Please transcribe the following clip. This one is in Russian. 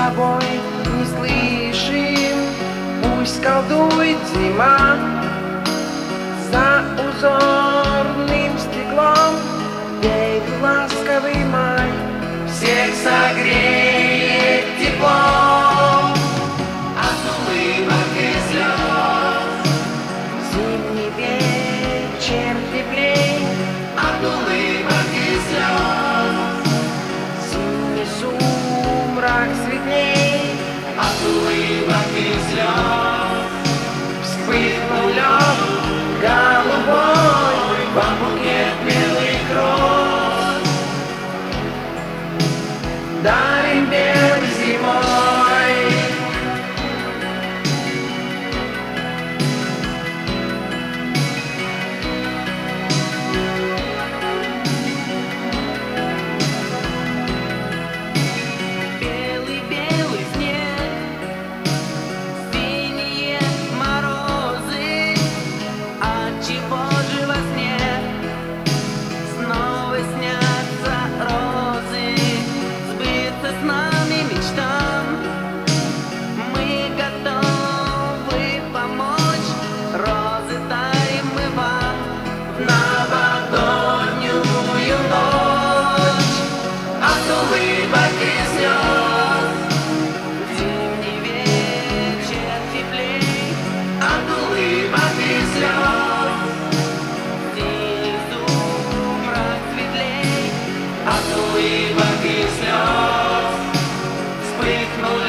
тобой не слышим. Пусть колдует зима за узорным стеклом, веет ласковый май, всех согреет теплом. От улыбок и слез зимний вечер теплей, от улыбок и слез зимний сумрак светлей, от улыбок и слез вспыхнул лед голубой, вам букет белых роз дарим белой зимой. Белый-белый снег, синие морозы. Отчего же во сне снова снятся розы? Сбыться с нами мечтам, мы готовы помочь. Розы дарим мы вам в новогоднюю ночь. От улыбок и слез зимний вечер теплей, от улыбок и слез зимний сумрак светлей, от улыбок и слез вспыхнул